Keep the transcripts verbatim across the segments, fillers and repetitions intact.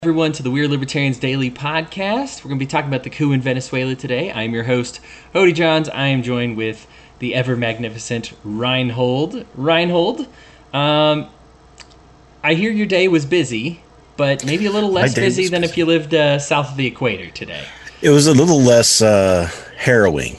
Everyone to the Weird Libertarians Daily Podcast. We're going to be talking about the coup in Venezuela today. I'm your host, Hody Johns. I am joined with the ever-magnificent Reinhold. Reinhold, um, I hear your day was busy, but maybe a little less busy than busy. if you lived uh, south of the equator today. It was a little less uh, harrowing.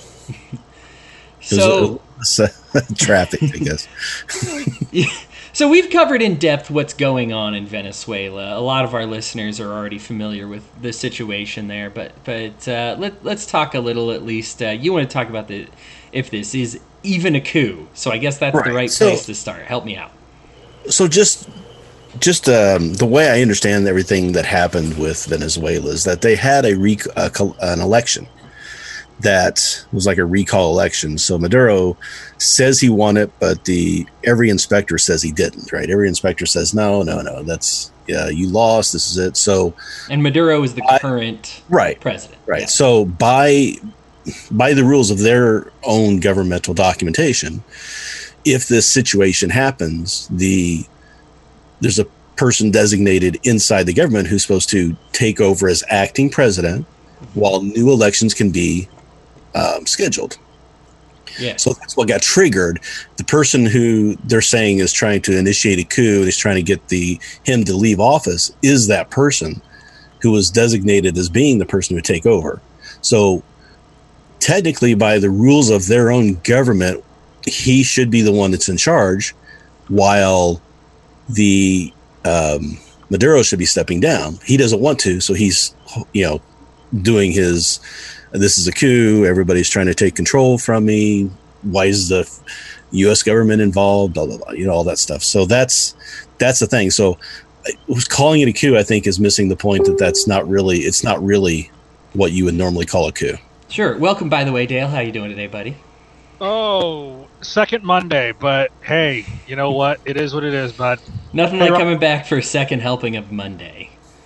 So, less, uh, traffic, I guess. Yeah. So we've covered in depth what's going on in Venezuela. A lot of our listeners are already familiar with the situation there, but but uh, let, let's talk a little at least. Uh, you want to talk about the if this is even a coup. So I guess that's right. the right so, place to start. Help me out. So just just um, the way I understand everything that happened with Venezuela is that they had a rec- uh, an election that was like a recall election. So Maduro says he won it, but the every inspector says he didn't, right? Every inspector says, no, no, no, that's, yeah, you lost. This is it. So, and Maduro is the I, current right, president. Right. Yeah. So by, by the rules of their own governmental documentation, if this situation happens, the, there's a person designated inside the government who's supposed to take over as acting president while new elections can be Um, scheduled. Yeah. So that's what got triggered. The person who they're saying is trying to initiate a coup and is trying to get the him to leave office is that person who was designated as being the person to take over. So technically, by the rules of their own government, he should be the one that's in charge, while the um, Maduro should be stepping down. He doesn't want to, so he's you know doing his. This is a coup. Everybody's trying to take control from me. Why is the U S government involved? Blah, blah, blah. You know, all that stuff. So that's that's the thing. So calling it a coup, I think, is missing the point that that's not really, it's not really what you would normally call a coup. Sure. Welcome, by the way, Dale. How you doing today, buddy? Oh, second Monday. But hey, you know what? It is what it is, bud. Nothing hey, like coming back for a second helping of Monday.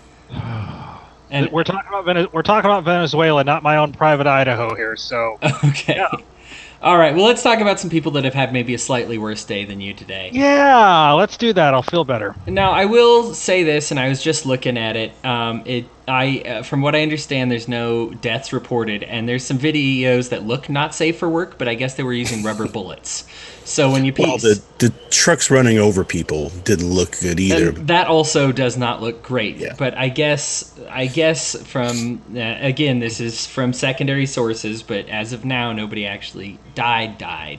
And we're talking about Vene- we're talking about Venezuela, not my own private Idaho here. So okay, yeah. All right. Well, let's talk about some people that have had maybe a slightly worse day than you today. Yeah, let's do that. I'll feel better. Now, I will say this, and I was just looking at it. Um, it, I, uh, from what I understand, there's no deaths reported, and there's some videos that look not safe for work, but I guess they were using rubber bullets. So when you piece, well, the the trucks running over people didn't look good either. That also does not look great. Yeah. But I guess I guess from uh, again, this is from secondary sources, but as of now, nobody actually died. Died.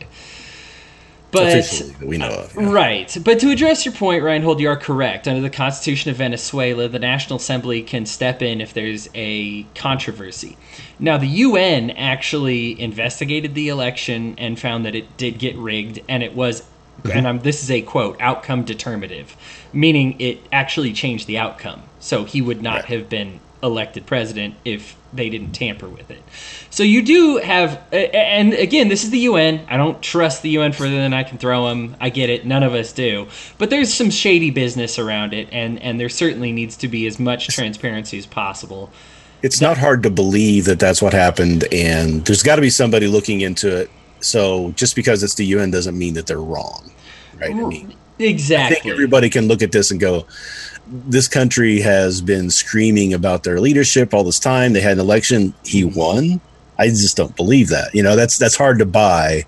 But, officially, that we know of. Yeah. Right. But to address your point, Reinhold, you are correct. Under the Constitution of Venezuela, the National Assembly can step in if there's a controversy. Now, the U N actually investigated the election and found that it did get rigged, and it was, mm-hmm. and I'm, this is a quote, outcome determinative, meaning it actually changed the outcome. So he would not right. have been elected president if they didn't tamper with it. So you do have, and again, this is the U N. I don't trust the U N further than I can throw them. I get it. None of us do. But there's some shady business around it, and, and there certainly needs to be as much transparency as possible. It's not hard to believe that that's what happened, and there's got to be somebody looking into it. So just because it's the U N doesn't mean that they're wrong, right? I mean, exactly. I think everybody can look at this and go, this country has been screaming about their leadership all this time. They had an election. He won. I just don't believe that. You know, that's that's hard to buy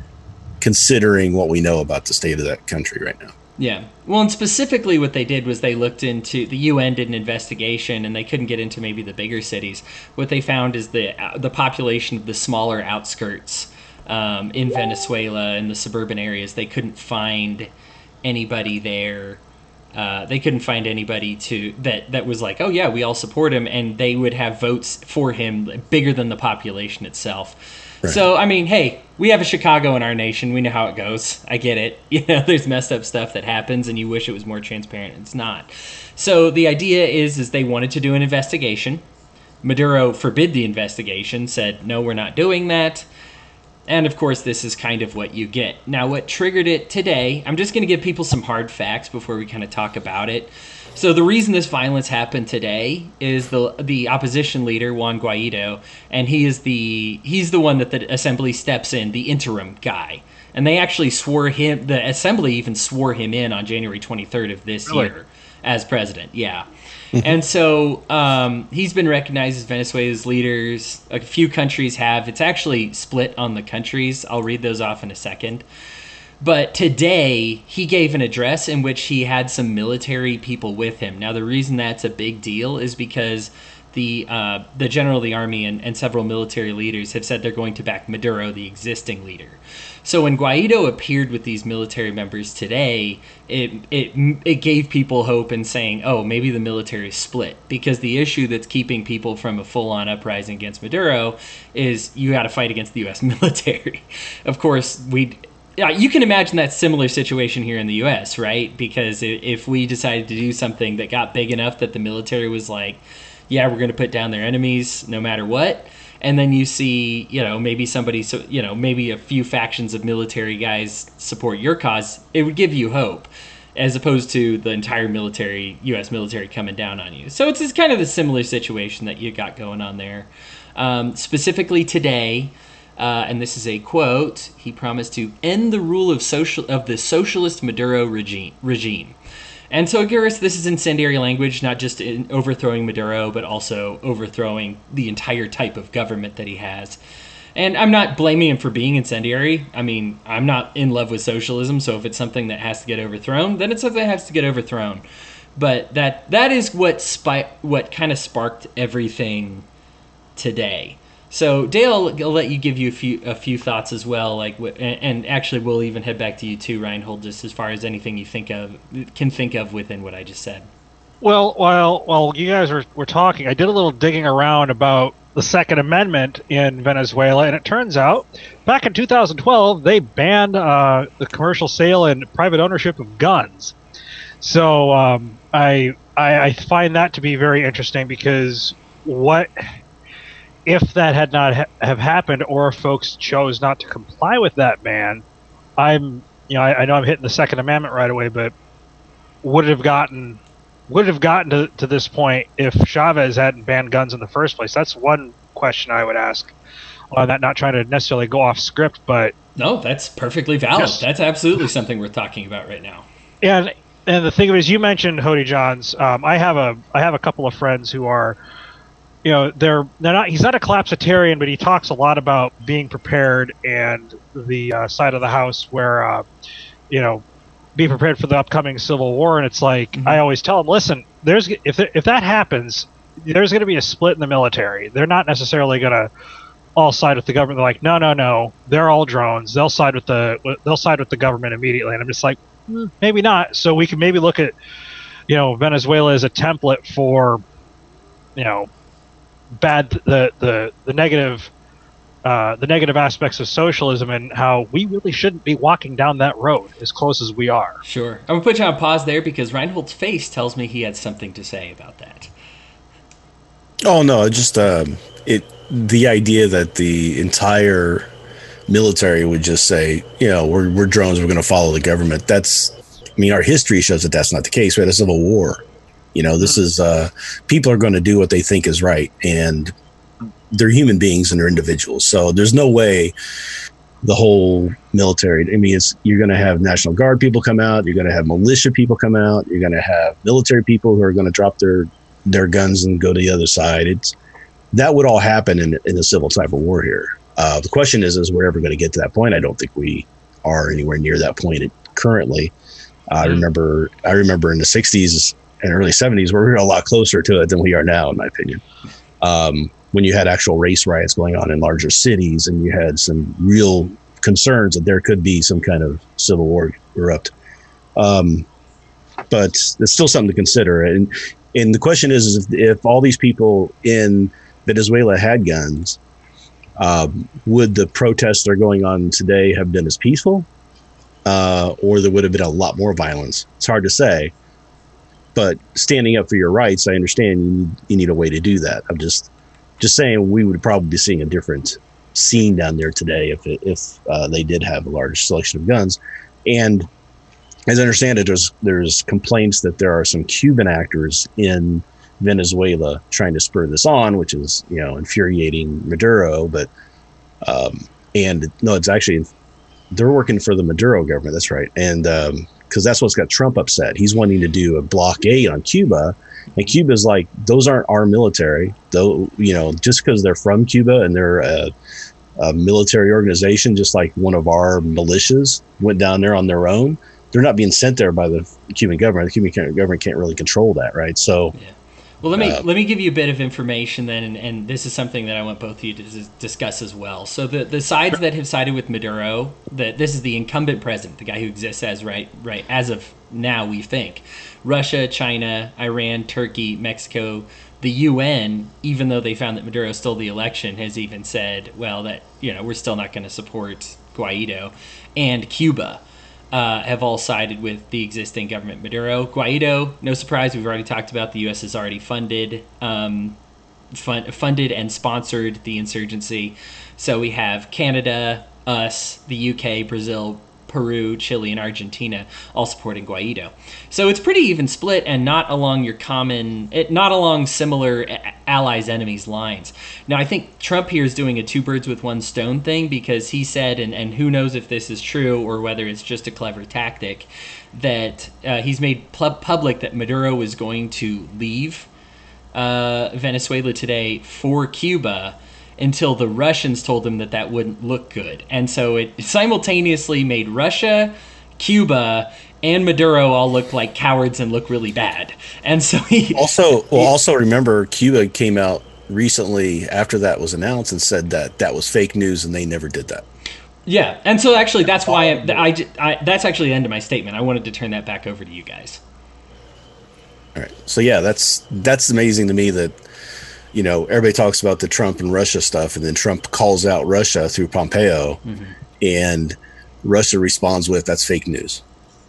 considering what we know about the state of that country right now. Yeah. Well, and specifically what they did was they looked into, the U N did an investigation, and they couldn't get into maybe the bigger cities. What they found is the the population of the smaller outskirts um, in Venezuela, in the suburban areas, they couldn't find anybody there. Uh, they couldn't find anybody to that, that was like, oh yeah, we all support him, and they would have votes for him bigger than the population itself. Right. So, I mean, hey, we have a Chicago in our nation. We know how it goes. I get it. You know, there's messed up stuff that happens, and you wish it was more transparent. It's not. So the idea is, is they wanted to do an investigation. Maduro forbid the investigation, said, no, we're not doing that. And, of course, this is kind of what you get. Now, what triggered it today, I'm just going to give people some hard facts before we kind of talk about it. So the reason this violence happened today is the the opposition leader, Juan Guaido, and he is the he's the one that the assembly steps in, the interim guy. And they actually swore him, the assembly even swore him in on January twenty-third of this Really? year as president, yeah. And so um, he's been recognized as Venezuela's leaders. A few countries have. It's actually split on the countries. I'll read those off in a second. But today, he gave an address in which he had some military people with him. Now, the reason that's a big deal is because the uh, the general of the army and, and several military leaders have said they're going to back Maduro, the existing leader. So when Guaido appeared with these military members today, it it it gave people hope in saying, oh, maybe the military is split. Because the issue that's keeping people from a full-on uprising against Maduro is you got to fight against the U S military. Of course, we... Yeah, you can imagine that similar situation here in the U S, right? Because if we decided to do something that got big enough that the military was like, yeah, we're going to put down their enemies no matter what, and then you see, you know, maybe somebody, so you know, maybe a few factions of military guys support your cause, it would give you hope, as opposed to the entire military, U S military coming down on you. So it's, it's kind of the similar situation that you got going on there. Um, specifically today, Uh, and this is a quote, he promised to end the rule of social of the socialist Maduro regime. regime. And so, Garrus, this is incendiary language, not just in overthrowing Maduro, but also overthrowing the entire type of government that he has. And I'm not blaming him for being incendiary. I mean, I'm not in love with socialism, so if it's something that has to get overthrown, then it's something that has to get overthrown. But that that is what spi- what kind of sparked everything today. So Dale, I'll let you give you a few a few thoughts as well, like, and, and actually we'll even head back to you too, Reinhold, just as far as anything you think of can think of within what I just said. Well, while while you guys were, were talking, I did a little digging around about the Second Amendment in Venezuela, and it turns out back in two thousand twelve they banned uh, the commercial sale and private ownership of guns. So um, I, I I find that to be very interesting, because what if that had not ha- have happened, or if folks chose not to comply with that ban, I'm, you know, I, I know I'm hitting the Second Amendment right away, but would it have gotten, would it have gotten to, to this point if Chavez hadn't banned guns in the first place? That's one question I would ask on that, not trying to necessarily go off script, but no, that's perfectly valid. Yes. That's absolutely something we're talking about right now. And and the thing of it is, you mentioned Hody Johns. Um, I have a I have a couple of friends who are, you know, they're they're not. He's not a collapsitarian, but he talks a lot about being prepared and the uh, side of the house where, uh, you know, be prepared for the upcoming civil war. And it's like, mm-hmm. I always tell them, listen, there's if if that happens, there's going to be a split in the military. They're not necessarily going to all side with the government. They're like, no, no, no, they're all drones. They'll side with the they'll side with the government immediately. And I'm just like, mm, maybe not. So we can maybe look at, you know, Venezuela as a template for, you know, bad the the the negative uh, the negative aspects of socialism, and how we really shouldn't be walking down that road as close as we are. Sure, I'm gonna put you on pause there because Reinhold's face tells me he had something to say about that. Oh no, just um, it the idea that the entire military would just say, you know, we're we're drones, we're going to follow the government. That's, I mean, our history shows that that's not the case. We had a civil war. You know, this is uh, people are going to do what they think is right, and they're human beings and they're individuals. So there's no way the whole military. I mean, it's you're going to have National Guard people come out, you're going to have militia people come out, you're going to have military people who are going to drop their their guns and go to the other side. It's that would all happen in in a civil type of war here. Uh, the question is, is we're ever going to get to that point? I don't think we are anywhere near that point currently. Uh, I remember, I remember in the sixties and early seventies, where we were a lot closer to it than we are now, in my opinion. Um, when you had actual race riots going on in larger cities, and you had some real concerns that there could be some kind of civil war erupt. Um, but it's still something to consider. And and the question is, is if, if all these people in Venezuela had guns, um, would the protests that are going on today have been as peaceful? Uh, or there would have been a lot more violence? It's hard to say. But standing up for your rights, I understand you need, you need a way to do that. I'm just just saying we would probably be seeing a different scene down there today if it, if uh, they did have a large selection of guns. And as I understand it, there's there's complaints that there are some Cuban actors in Venezuela trying to spur this on, which is, you know, infuriating Maduro. But um, and no, it's actually they're working for the Maduro government. That's right. And um, because that's what's got Trump upset. He's wanting to do a blockade on Cuba, and Cuba's like, those aren't our military. Though, you know, just because they're from Cuba and they're a, a military organization, just like one of our militias went down there on their own, they're not being sent there by the Cuban government. The Cuban government can't really control that, right? So, yeah. Well, let me uh, let me give you a bit of information then, and, and this is something that I want both of you to dis- discuss as well. So the, the sides that have sided with Maduro, that this is the incumbent president, the guy who exists as right right as of now, we think, Russia, China, Iran, Turkey, Mexico, the U N, even though they found that Maduro stole the election, has even said, well, that you know we're still not going to support Guaido, and Cuba. Uh, have all sided with the existing government. Maduro, Guaido, no surprise, we've already talked about. The U S has already funded, um, fund, funded and sponsored the insurgency. So we have Canada, us, the U K, Brazil, Peru, Chile, and Argentina all supporting Guaido. So it's pretty even split, and not along your common, it, not along similar allies enemies lines. Now I think Trump here is doing a two birds with one stone thing, because he said, and, and who knows if this is true or whether it's just a clever tactic, that uh, he's made pl- public that Maduro was going to leave uh, Venezuela today for Cuba, until the Russians told him that that wouldn't look good. And so it simultaneously made Russia, Cuba, and Maduro all look like cowards and look really bad. And so he... Also, well, also remember, Cuba came out recently after that was announced and said that that was fake news and they never did that. Yeah, and so actually that's why I, I, I, that's actually the end of my statement. I wanted to turn that back over to you guys. All right. So yeah, that's that's amazing to me that, you know, everybody talks about the Trump and Russia stuff, and then Trump calls out Russia through Pompeo, mm-hmm. and Russia responds with, that's fake news.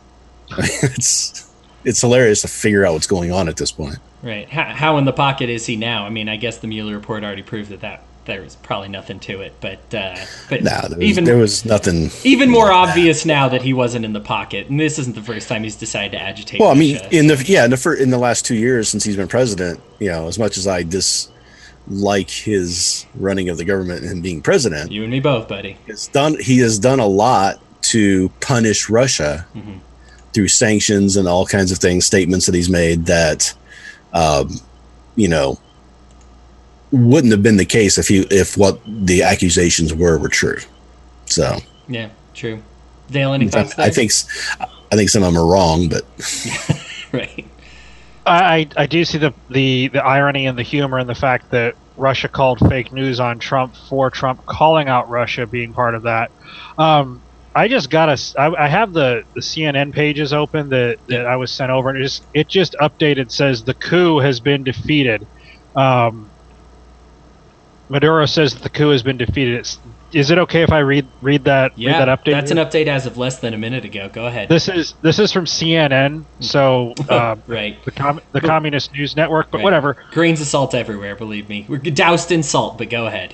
it's it's hilarious to figure out what's going on at this point. Right. How, how in the pocket is he now? I mean, I guess the Mueller report already proved that, that there was probably nothing to it, but uh, but nah, there was, even there was nothing. Even more like obvious that. now that he wasn't in the pocket, and this isn't the first time he's decided to agitate. Well, I mean, Russia. in the yeah, in the fir- in the last two years since he's been president, you know, as much as I dislike his running of the government and being president, you and me both, buddy. It's done. He has done a lot to punish Russia mm-hmm. through sanctions and all kinds of things, statements that he's made that, um, you know. wouldn't have been the case if he if what the accusations were were true. So yeah, true. Dale, any thoughts? I, I think I think some of them are wrong, but right. I I do see the, the the irony and the humor in the fact that Russia called fake news on Trump for Trump calling out Russia being part of that. Um, I just got a I, I have the, the C N N pages open that, that I was sent over, and it just it just updated, says the coup has been defeated. Um, Maduro says that the coup has been defeated. It's, is it okay if I read read that yeah, read that update? That's here? An update as of less than a minute ago. Go ahead. This is this is from C N N, so uh, right, the com- the Communist News Network, but right. Whatever. Grains of salt everywhere. Believe me, we're doused in salt. But go ahead.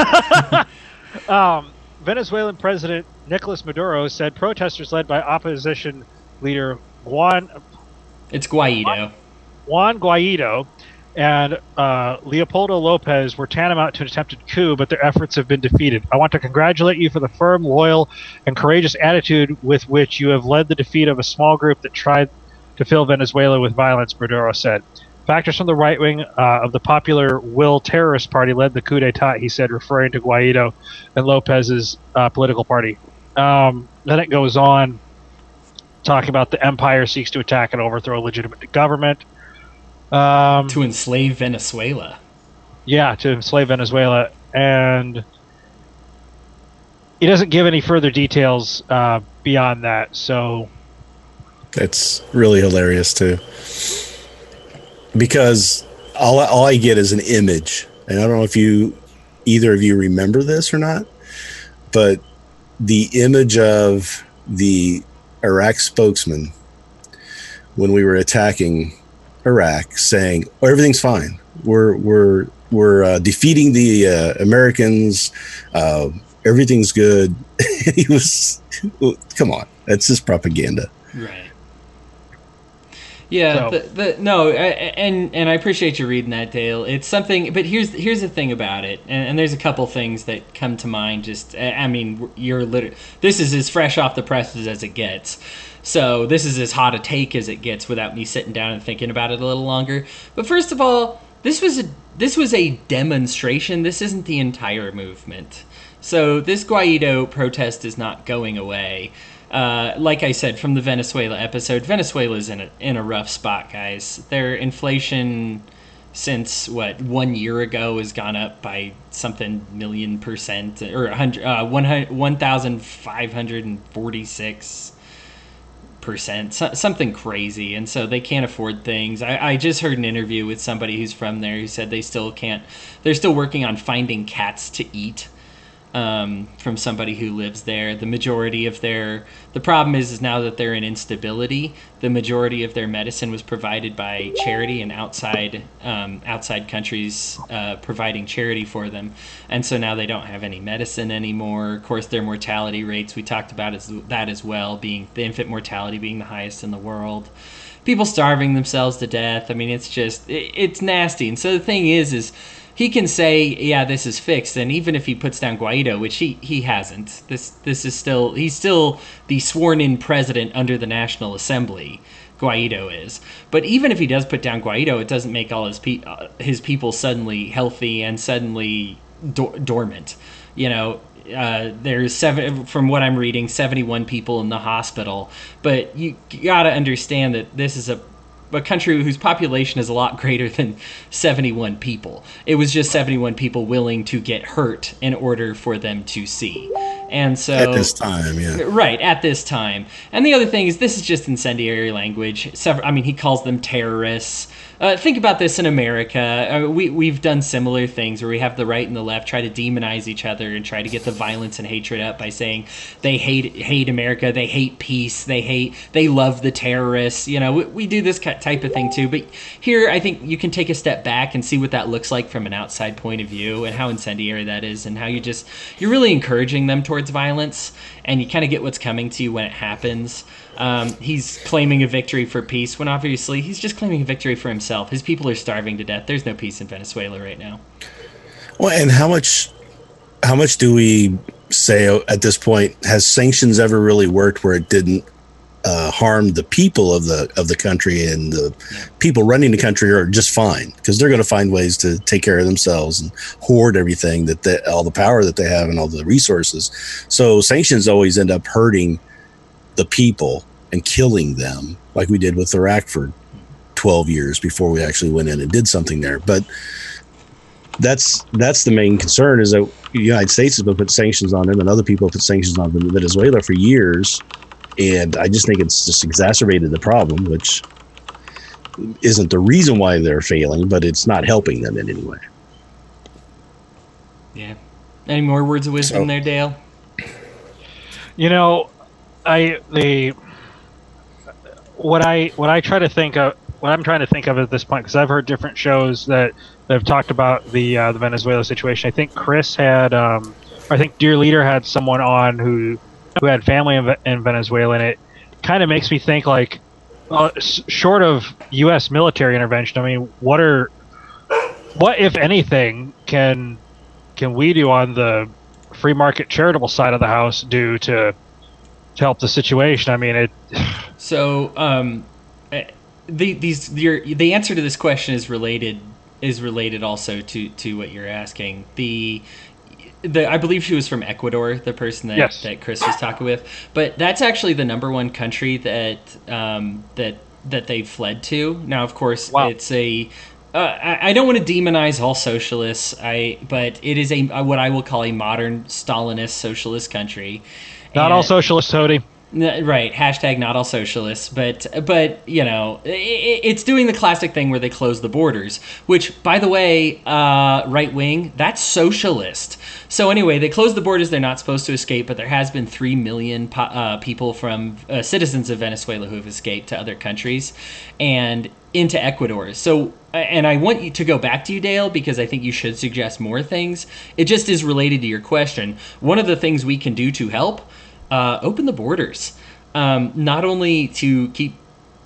um, Venezuelan President Nicolas Maduro said protesters led by opposition leader Juan. It's Guaido. Juan Guaido. And uh, Leopoldo Lopez were tantamount to an attempted coup, but their efforts have been defeated. I want to congratulate you for the firm, loyal, and courageous attitude with which you have led the defeat of a small group that tried to fill Venezuela with violence, Maduro said. Factors from the right wing uh, of the Popular Will Terrorist Party led the coup d'etat, he said, referring to Guaido and Lopez's uh, political party. Um, then it goes on, talking about the empire seeks to attack and overthrow legitimate government. Um, to enslave Venezuela. Yeah, to enslave Venezuela. And he doesn't give any further details uh, beyond that. So it's really hilarious, too. Because all, all I get is an image. And I don't know if you either of you remember this or not, but the image of the Iraq spokesman when we were attacking Iraq, saying, oh, everything's fine. We're we're we're uh, defeating the uh, Americans. Uh, everything's good. He was, come on, that's just propaganda. Right. Yeah, So, the, the no, I, and and I appreciate you reading that, Dale. It's something, but here's here's the thing about it, and, and there's a couple things that come to mind. Just, I mean, you're literally this is as fresh off the presses as it gets, so this is as hot a take as it gets without me sitting down and thinking about it a little longer. But first of all, this was a this was a demonstration. This isn't the entire movement. So this Guaido protest is not going away. Uh, like I said from the Venezuela episode, Venezuela's in a in a rough spot, guys. Their inflation since what one year ago has gone up by something million percent or one hundred, uh, one thousand five hundred and forty six percent, so, something crazy, and so they can't afford things. I, I just heard an interview with somebody who's from there who said they still can't. They're still working on finding cats to eat. Um, from somebody who lives there. The majority of their the problem is is now that they're in instability. The majority of their medicine was provided by charity and outside um, outside countries uh, providing charity for them, and so now they don't have any medicine anymore. Of course, their mortality rates we talked about is that as well, being the infant mortality being the highest in the world. People starving themselves to death. I mean, it's just it, it's nasty. And so the thing is is. He can say, yeah, this is fixed, and even if he puts down Guaido, which he, he hasn't, this this is still he's still the sworn-in president under the National Assembly. Guaido is, but even if he does put down Guaido, it doesn't make all his pe- uh, his people suddenly healthy and suddenly do- dormant. You know, uh, there's seven from what I'm reading, seventy-one people in the hospital, but you got to understand that this is a a country whose population is a lot greater than seventy-one people. It was just seventy-one people willing to get hurt in order for them to see. And so at this time, yeah. Right, at this time. And the other thing is this is just incendiary language. Sever- I mean, he calls them terrorists. Uh, think about this in America. Uh, we, we've done similar things where we have the right and the left try to demonize each other and try to get the violence and hatred up by saying they hate hate America, they hate peace, they hate, they love the terrorists. You know, we, we do this type of thing too. But here, I think you can take a step back and see what that looks like from an outside point of view and how incendiary that is and how you just, you're really encouraging them towards violence and you kind of get what's coming to you when it happens. Um, he's claiming a victory for peace when obviously he's just claiming a victory for himself. His people are starving to death. There's no peace in Venezuela right now. Well, and how much, how much do we say at this point, has sanctions ever really worked where it didn't uh, harm the people of the of the country, and the yeah. people running the country are just fine because they're going to find ways to take care of themselves and hoard everything that they, all the power that they have and all the resources. So sanctions always end up hurting the people and killing them, like we did with Iraq for twelve years before we actually went in and did something there. But that's that's the main concern, is that the United States has been put sanctions on them and other people have put sanctions on Venezuela for years. And I just think it's just exacerbated the problem, which isn't the reason why they're failing, but it's not helping them in any way. Yeah. Any more words of wisdom so, there, Dale? You know, I the what I what I try to think of what I'm trying to think of at this point, because I've heard different shows that, that have talked about the uh, the Venezuela situation. I think Chris had, um, I think Dear Leader had someone on who who had family in, in Venezuela, and it kind of makes me think like, uh, short of U S military intervention, I mean, what are what if anything can can we do on the free market charitable side of the house do to to help the situation? I mean, it. So, um, the these your the answer to this question is related is related also to, to what you're asking. The the I believe she was from Ecuador, the person that, yes. that Chris was talking with, but that's actually the number one country that um, that that they fled to. Now, of course, wow. it's a. Uh, I, I don't want to demonize all socialists, I but it is a what I will call a modern Stalinist socialist country. Not and, all socialists, Hody. Right, hashtag not all socialists, but but you know it, it's doing the classic thing where they close the borders, which, by the way, uh, right wing, that's socialist. So anyway, they close the borders; they're not supposed to escape, but there has been three million po- uh, people from uh, citizens of Venezuela who have escaped to other countries and into Ecuador. So, and I want you to go back to you, Dale, because I think you should suggest more things. It just is related to your question. One of the things we can do to help. Uh, open the borders, um, not only to keep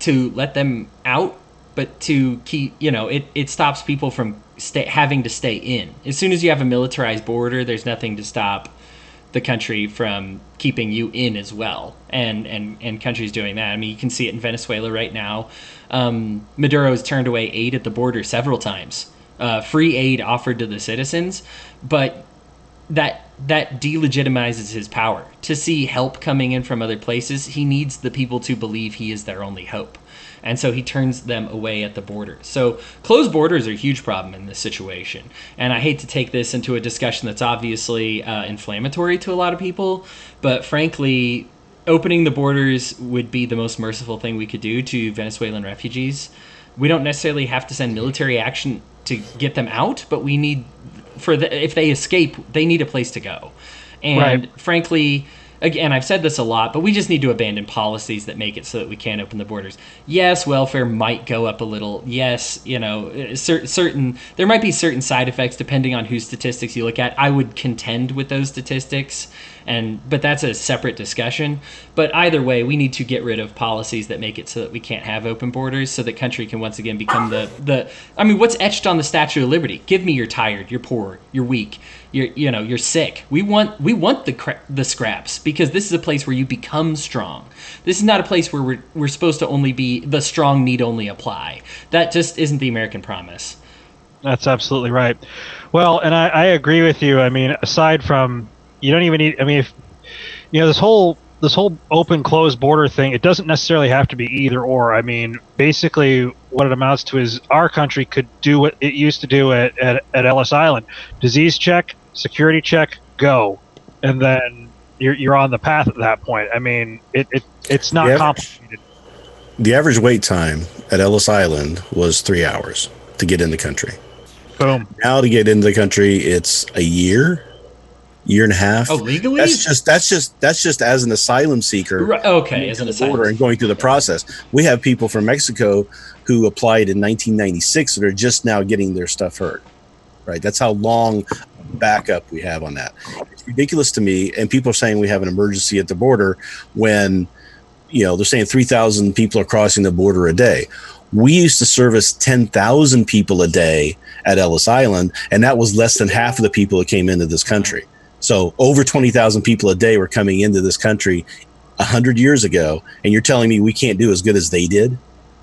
to let them out, but to keep, you know, it, it stops people from stay, having to stay in. As soon as you have a militarized border, there's nothing to stop the country from keeping you in as well. And, and, and countries doing that. I mean, you can see it in Venezuela right now. Um, Maduro has turned away aid at the border several times. Uh, free aid offered to the citizens, but that that delegitimizes his power. To see help coming in from other places, he needs the people to believe he is their only hope. And so he turns them away at the border. So closed borders are a huge problem in this situation. And I hate to take this into a discussion that's obviously uh, inflammatory to a lot of people, but frankly, opening the borders would be the most merciful thing we could do to Venezuelan refugees. We don't necessarily have to send military action to get them out, but we need, for the, if they escape, they need a place to go. And right. frankly, again, I've said this a lot, but we just need to abandon policies that make it so that we can't open the borders. Yes, welfare might go up a little. Yes, you know, cer- certain there might be certain side effects depending on whose statistics you look at. I would contend with those statistics, and but that's a separate discussion. But either way, we need to get rid of policies that make it so that we can't have open borders, so that country can once again become the the. I mean, what's etched on the Statue of Liberty? Give me you're tired, you're poor, you're weak, you're you know you're sick. We want we want the cra- the scraps, because this is a place where you become strong. This is not a place where we're we're supposed to only be the strong need only apply. That just isn't the American promise. That's absolutely right. Well, and I, I agree with you. I mean, aside from, you don't even need, I mean, if, you know, this whole this whole open closed border thing, it doesn't necessarily have to be either or. I mean, basically what it amounts to is our country could do what it used to do at, at, at Ellis Island. Disease check, security check, go. And then you're you're on the path at that point. I mean, it, it it's not the complicated. Average, the average wait time at Ellis Island was three hours to get in the country. Boom. Now to get into the country, it's a year, year and a half. Oh, legally? That's just that's just that's just as an asylum seeker. Right, okay, as an asylum and going through the process. We have people from Mexico who applied in nineteen ninety-six that are just now getting their stuff heard. Right. That's how long backup we have on that. It's ridiculous to me. And people are saying we have an emergency at the border when, you know, they're saying three thousand people are crossing the border a day. We used to service ten thousand people a day at Ellis Island, and that was less than half of the people that came into this country. So over twenty thousand people a day were coming into this country one hundred years ago, and you're telling me we can't do as good as they did?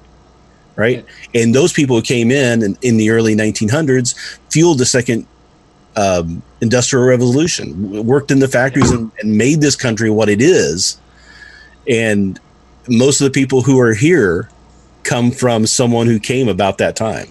Right? Yeah. And those people who came in, in in the early nineteen hundreds fueled the second um, industrial revolution, worked in the factories and, and made this country what it is. And most of the people who are here come from someone who came about that time.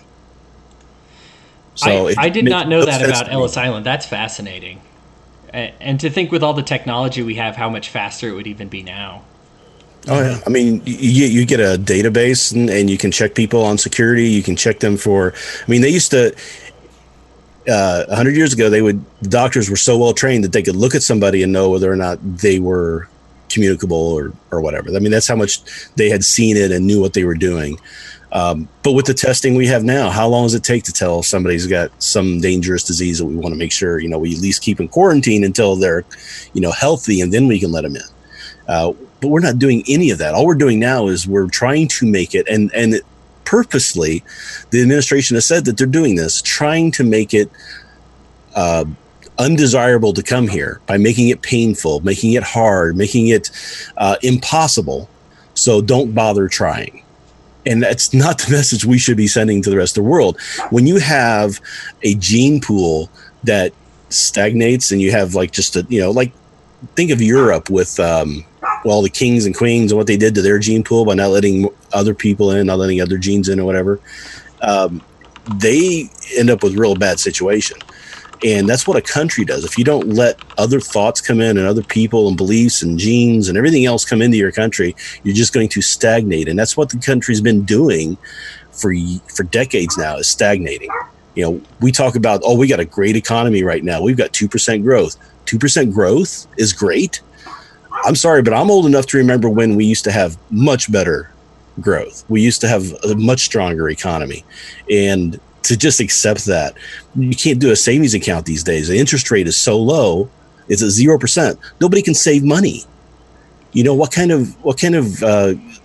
So I, it, I did not know no that about me. Ellis Island. That's fascinating. And to think with all the technology we have, how much faster it would even be now. Oh, yeah. I mean, you, you get a database and, and you can check people on security. You can check them for, I mean, they used to, uh, a hundred years ago, they would, the doctors were so well trained that they could look at somebody and know whether or not they were communicable or, or whatever. I mean, that's how much they had seen it and knew what they were doing. Um, but with the testing we have now, how long does it take to tell if somebody's got some dangerous disease that we want to make sure, you know, we at least keep in quarantine until they're, you know, healthy, and then we can let them in. Uh, but we're not doing any of that. All we're doing now is we're trying to make it, and, and it, purposely, the administration has said that they're doing this, trying to make it uh, undesirable to come here by making it painful, making it hard, making it uh, impossible. So don't bother trying. And that's not the message we should be sending to the rest of the world. When you have a gene pool that stagnates and you have like just a, you know, like think of Europe with, um, well, the kings and queens and what they did to their gene pool by not letting other people in, not letting other genes in or whatever. Um, they end up with a real bad situation. And that's what a country does. If you don't let other thoughts come in and other people and beliefs and genes and everything else come into your country, you're just going to stagnate. And that's what the country's been doing for for decades now, is stagnating. You know, we talk about, oh, we got a great economy right now. We've got two percent growth. two percent growth is great. I'm sorry, but I'm old enough to remember when we used to have much better growth. We used to have a much stronger economy. And to just accept that, you can't do a savings account these days. The interest rate is so low; it's at zero percent. Nobody can save money. You know what kind of what kind of uh,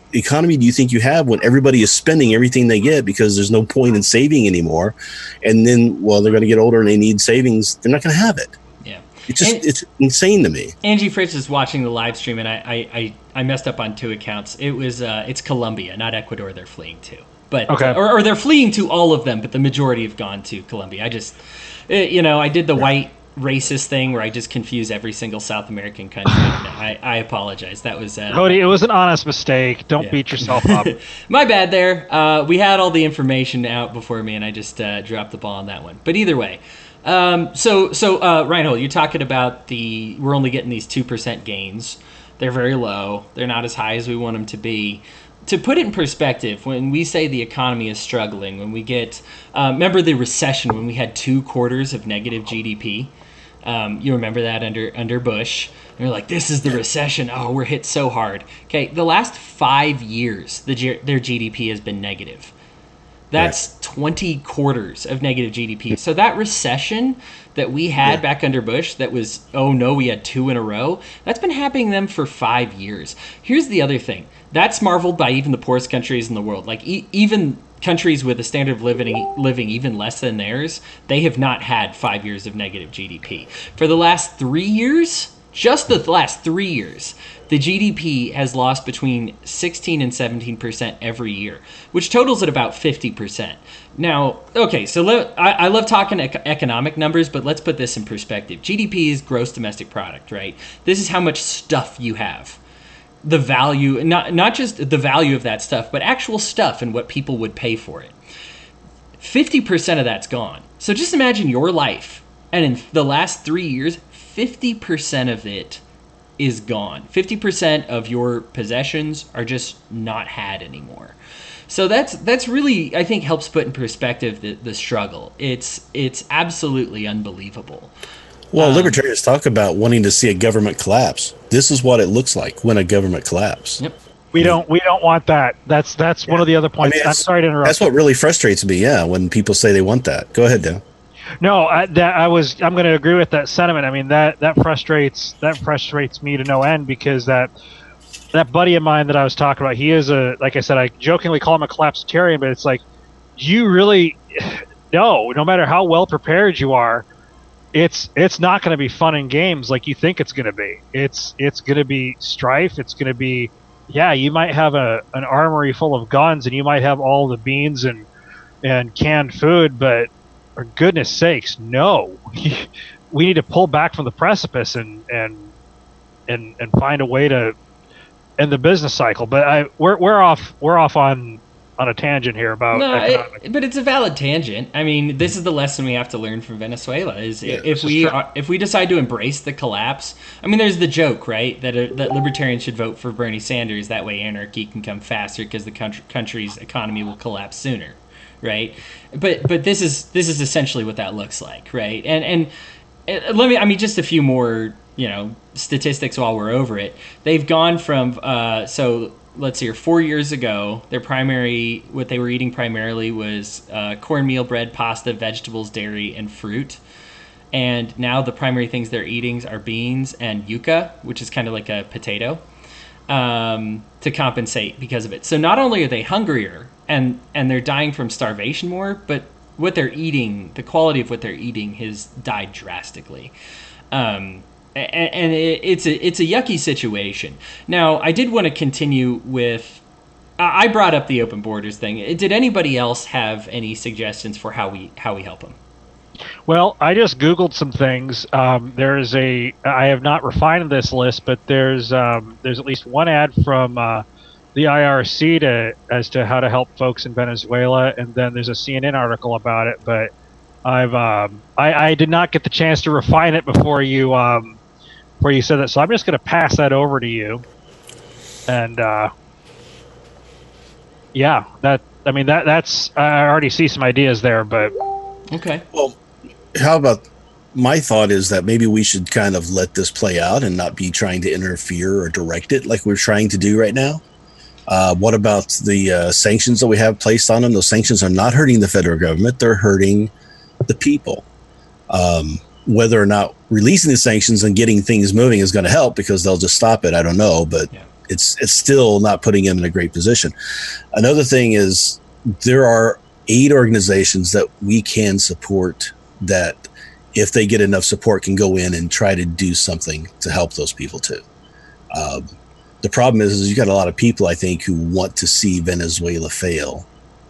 economy do you think you have when everybody is spending everything they get because there's no point in saving anymore? And then, well, they're going to get older and they need savings. They're not going to have it. Yeah. It's just, and, it's insane to me. Angie Fritz is watching the live stream, and I, I, I, I messed up on two accounts. It was, uh, it's Colombia, not Ecuador they're fleeing to. But, okay. or, or they're fleeing to all of them, but the majority have gone to Colombia. I just, you know, I did the white racist thing where I just confuse every single South American country. I, I apologize. That was uh, Cody. It was an honest mistake. Don't yeah. beat yourself up. My bad there. Uh, we had all the information out before me, and I just uh, dropped the ball on that one. But either way, um, so so uh, Reinhold, you're talking about the we're only getting these two percent gains. They're very low. They're not as high as we want them to be. To put it in perspective, when we say the economy is struggling, when we get, uh, remember the recession when we had two quarters of negative G D P? Um, you remember that under under Bush? And you're like, this is the recession. Oh, we're hit so hard. Okay, the last five years, the G- their G D P has been negative. That's right. twenty quarters of negative G D P. So that recession that we had yeah. back under Bush that was, oh no, we had two in a row, that's been happening to them for five years. Here's the other thing. That's marveled by even the poorest countries in the world. Like e- even countries with a standard of living living even less than theirs, they have not had five years of negative G D P. For the last three years, just the last three years, the G D P has lost between sixteen and seventeen percent every year, which totals at about fifty percent. Now, okay, so le- I, I love talking ec- economic numbers, but let's put this in perspective. G D P is gross domestic product, right? This is how much stuff you have. The value, not not just the value of that stuff, but actual stuff and what people would pay for it. fifty percent of that's gone. So just imagine your life, and in the last three years, fifty percent of it is gone. fifty percent of your possessions are just not had anymore. So that's that's really, I think, helps put in perspective the, the struggle. It's it's absolutely unbelievable. Well, um, libertarians talk about wanting to see a government collapse. This is what it looks like when a government collapses. Yep. We don't we don't want that. That's that's yeah. one of the other points. I mean, I'm sorry to interrupt. That's what really frustrates me. Yeah, when people say they want that. Go ahead, Dan. No, I, that I was. I'm going to agree with that sentiment. I mean, that that frustrates that frustrates me to no end because that that buddy of mine that I was talking about, he is a like I said, I jokingly call him a collapsitarian, but it's like you really no, no matter how well prepared you are, it's it's not going to be fun and games like you think it's going to be. It's it's going to be strife. It's going to be yeah. You might have a an armory full of guns and you might have all the beans and and canned food, but for goodness sakes, no. We need to pull back from the precipice and and and and find a way to end the business cycle. But I we're we're off we're off on on a tangent here about no, it, but it's a valid tangent. I mean, this is the lesson we have to learn from Venezuela is yeah, if we is are, if we decide to embrace the collapse. I mean, there's the joke, right, that uh, that libertarians should vote for Bernie Sanders, that way anarchy can come faster because the country, country's economy will collapse sooner. Right, but but this is this is essentially what that looks like, right? And and let me, I mean, just a few more, you know, statistics while we're over it. They've gone from uh, so let's see here, four years ago, their primary what they were eating primarily was uh, cornmeal, bread, pasta, vegetables, dairy, and fruit. And now the primary things they're eating are beans and yuca, which is kind of like a potato, um, to compensate because of it. So not only are they hungrier, and and they're dying from starvation more, but what they're eating, the quality of what they're eating has died drastically. Um, and and it, it's a it's a yucky situation. Now, I did want to continue with, I brought up the open borders thing. Did anybody else have any suggestions for how we how we help them? Well, I just Googled some things. Um, there is a, I have not refined this list, but there's um, there's at least one ad from uh, the I R C to as to how to help folks in Venezuela, and then there's a C N N article about it. But I've um, I, I did not get the chance to refine it before you um, before you said that, so I'm just going to pass that over to you. And uh, yeah, that I mean that that's I already see some ideas there, but okay. Well, how about my thought is that maybe we should kind of let this play out and not be trying to interfere or direct it like we're trying to do right now. Uh, what about the uh, sanctions that we have placed on them? Those sanctions are not hurting the federal government. They're hurting the people. Um, whether or not releasing the sanctions and getting things moving is going to help because they'll just stop it, I don't know. But yeah. it's it's still not putting him in a great position. Another thing is there are aid organizations that we can support that, if they get enough support, can go in and try to do something to help those people too. Um, the problem is, is you got a lot of people, I think, who want to see Venezuela fail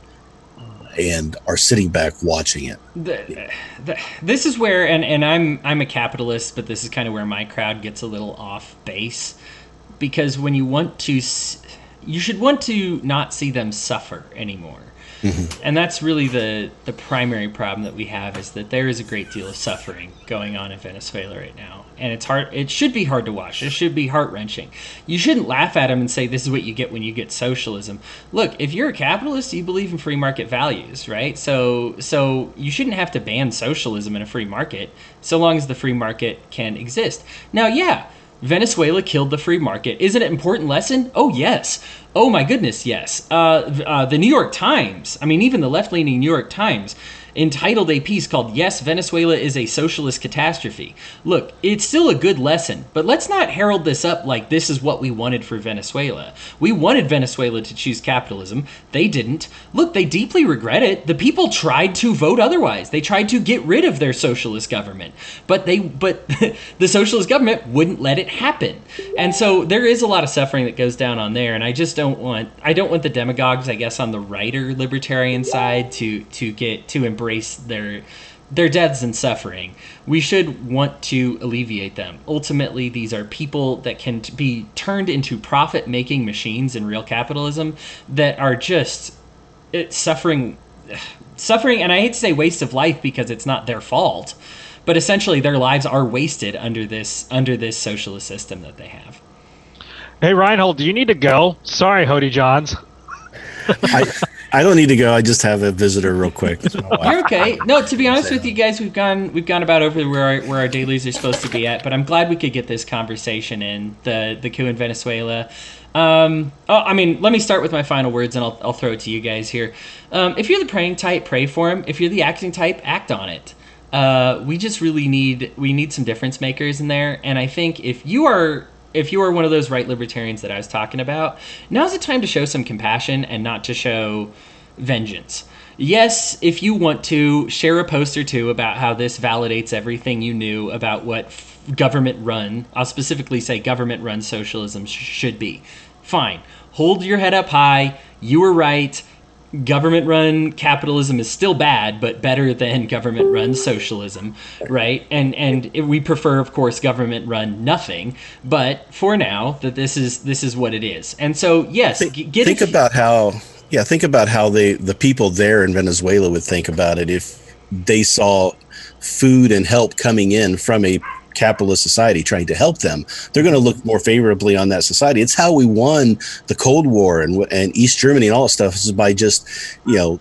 and are sitting back watching it. The, the, this is where, and, and I'm I'm a capitalist, but this is kind of where my crowd gets a little off base, because when you want to, you should want to not see them suffer anymore. Mm-hmm. And that's really the, the primary problem that we have, is that there is a great deal of suffering going on in Venezuela right now. And it's hard. It should be hard to watch. It should be heart-wrenching. You shouldn't laugh at them and say, this is what you get when you get socialism. Look, if you're a capitalist, you believe in free market values, right? So so you shouldn't have to ban socialism in a free market, so long as the free market can exist. Now, yeah, Venezuela killed the free market. Is it an important lesson? Oh, yes. Oh, my goodness, yes. Uh, uh, the New York Times, I mean, even the left-leaning New York Times, entitled a piece called, "Yes, Venezuela is a Socialist Catastrophe." Look, it's still a good lesson, but let's not herald this up like this is what we wanted for Venezuela. We wanted Venezuela to choose capitalism. They didn't. Look, they deeply regret it. The people tried to vote otherwise. They tried to get rid of their socialist government, but they but the socialist government wouldn't let it happen. And so there is a lot of suffering that goes down on there, and I just don't want I don't want the demagogues, I guess, on the right or libertarian side to to get to embrace their their deaths and suffering. We should want to alleviate them. Ultimately, these are people that can be turned into profit-making machines in real capitalism that are just it, suffering, suffering, and I hate to say waste of life because it's not their fault, but essentially their lives are wasted under this under this socialist system that they have. Hey, Reinhold, do you need to go? Sorry, Hody Johns. I, I don't need to go. I just have a visitor real quick. You're okay. No, to be honest with you guys, we've gone we've gone about over where our, where our dailies are supposed to be at, but I'm glad we could get this conversation in, the the coup in Venezuela. Um, oh, I mean, let me start with my final words, and I'll I'll throw it to you guys here. Um, if you're the praying type, pray for him. If you're the acting type, act on it. Uh, we just really need we need some difference makers in there, and I think if you are. If you are one of those right libertarians that I was talking about, now's the time to show some compassion and not to show vengeance. Yes, if you want to, share a post or two about how this validates everything you knew about what f- government-run, I'll specifically say government-run socialism sh- should be. Fine. Hold your head up high. You were right. Government-run capitalism is still bad, but better than government-run socialism, right? And and we prefer, of course, government-run nothing. But for now, that this is this is what it is. And so, yes, think, get think it. about how yeah, think about how they the people there in Venezuela would think about it if they saw food and help coming in from a capitalist society trying to help them. They're going to look more favorably on that society. It's how we won the Cold War and and East Germany and all that stuff, is by just, you know,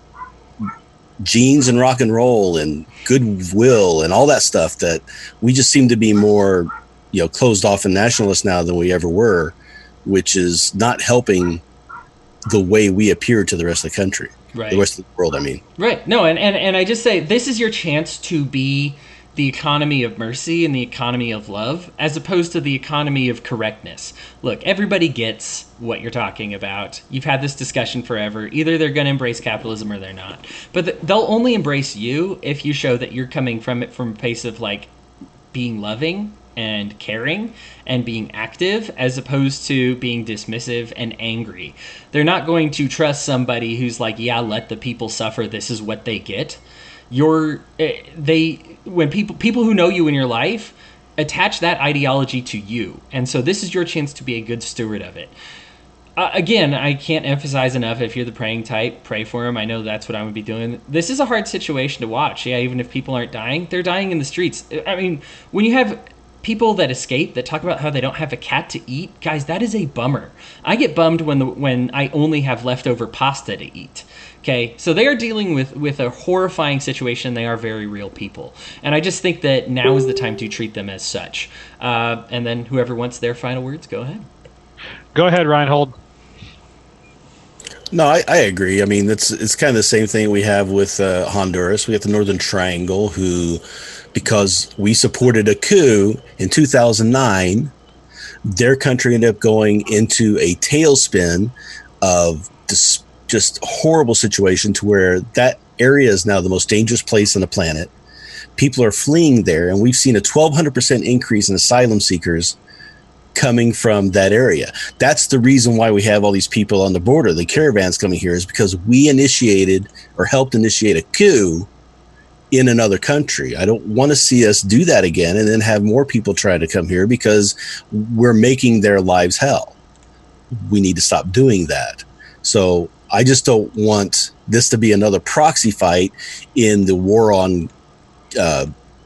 jeans and rock and roll and goodwill and all that stuff. That we just seem to be more, you know, closed off and nationalist now than we ever were, which is not helping the way we appear to the rest of the country, right. The rest of the world, I mean. Right. No, and, and, and I just say this is your chance to be the economy of mercy and the economy of love, as opposed to the economy of correctness. Look, everybody gets what you're talking about. You've had this discussion forever. Either they're going to embrace capitalism or they're not. But th- they'll only embrace you if you show that you're coming from it from a place of like being loving and caring and being active, as opposed to being dismissive and angry. They're not going to trust somebody who's like, yeah, let the people suffer. This is what they get. You're they when people people who know you in your life attach that ideology to you, and so this is your chance to be a good steward of it. Uh, again, I can't emphasize enough, if you're the praying type, pray for him. I know that's what I'm going to be doing. This is a hard situation to watch. Yeah, even if people aren't dying, they're dying in the streets. I mean, when you have people that escape, that talk about how they don't have a cat to eat, guys, that is a bummer. I get bummed when the when I only have leftover pasta to eat. Okay, so they are dealing with, with a horrifying situation. They are very real people. And I just think that now is the time to treat them as such. Uh, and then whoever wants their final words, go ahead. Go ahead, Reinhold. No, I, I agree. I mean, it's it's kind of the same thing we have with uh, Honduras. We have the Northern Triangle, who, because we supported a coup in two thousand nine, their country ended up going into a tailspin of this just horrible situation to where that area is now the most dangerous place on the planet. People are fleeing there, and we've seen a twelve hundred percent increase in asylum seekers coming from that area. That's the reason why we have all these people on the border, the caravans coming here, is because we initiated or helped initiate a coup in another country. I don't want to see us do that again and then have more people try to come here because we're making their lives hell. We need to stop doing that. So I just don't want this to be another proxy fight in the war on uh,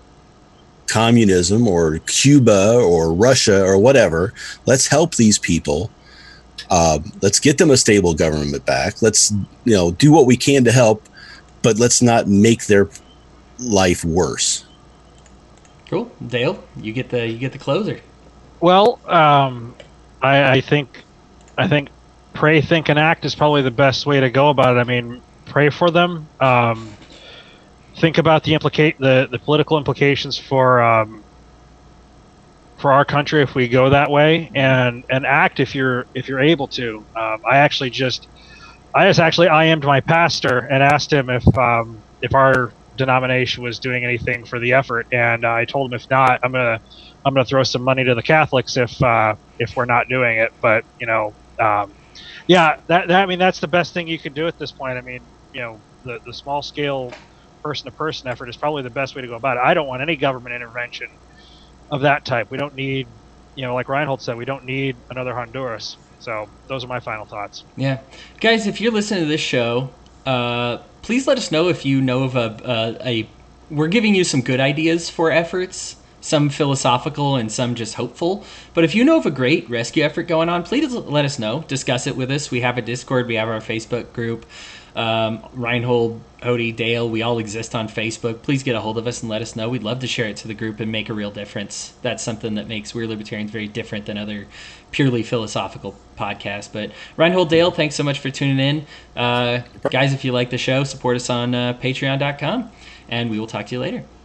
communism or Cuba or Russia or whatever. Let's help these people. Uh, let's get them a stable government back. Let's, you know, do what we can to help, but let's not make their life worse. Cool. Dale, you get the you get the closer. Well, um, I, I think I think pray, think, and act is probably the best way to go about it. I mean, pray for them. Um, think about the implicate the, the political implications for um, for our country if we go that way, and, and act if you're if you're able to. Um, I actually just I just actually I M'd my pastor and asked him if um, if our denomination was doing anything for the effort, and uh, I told him if not, I'm gonna I'm gonna throw some money to the Catholics if uh, if we're not doing it. But you know, um, yeah, that, that I mean that's the best thing you can do at this point. I mean, you know, the the small scale person to person effort is probably the best way to go about it. I don't want any government intervention of that type. We don't need, you know, like Reinhold said, we don't need another Honduras. So those are my final thoughts. Yeah, guys, if you're listening to this show, uh, please let us know if you know of a, a, a we're giving you some good ideas for efforts, some philosophical and some just hopeful. But if you know of a great rescue effort going on, please let us know. Discuss it with us. We have a Discord. We have our Facebook group. Um, Reinhold, Hody, Dale, we all exist on Facebook. Please get a hold of us and let us know. We'd love to share it to the group and make a real difference. That's something that makes We're Libertarians very different than other purely philosophical podcasts. But Reinhold, Dale, thanks so much for tuning in. Uh, guys, if you like the show, support us on uh, patreon dot com, and we will talk to you later.